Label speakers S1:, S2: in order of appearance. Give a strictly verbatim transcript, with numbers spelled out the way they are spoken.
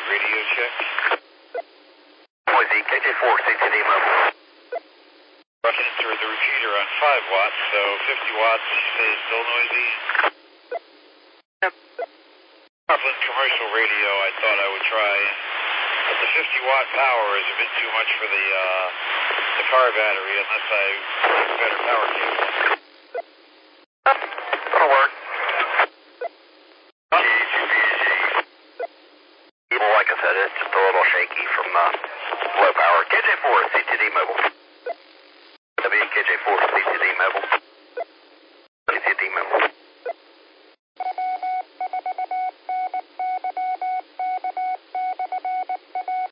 S1: Radio check.
S2: Boise, K J four, C T D mobile.
S1: Enter the repeater on five watts, so fifty watts, you say it's still noisy?
S2: Yep.
S1: Parkland commercial radio, I thought I would try, but the fifty watt power is a bit too much for the, uh, the car battery unless I get a better power cable.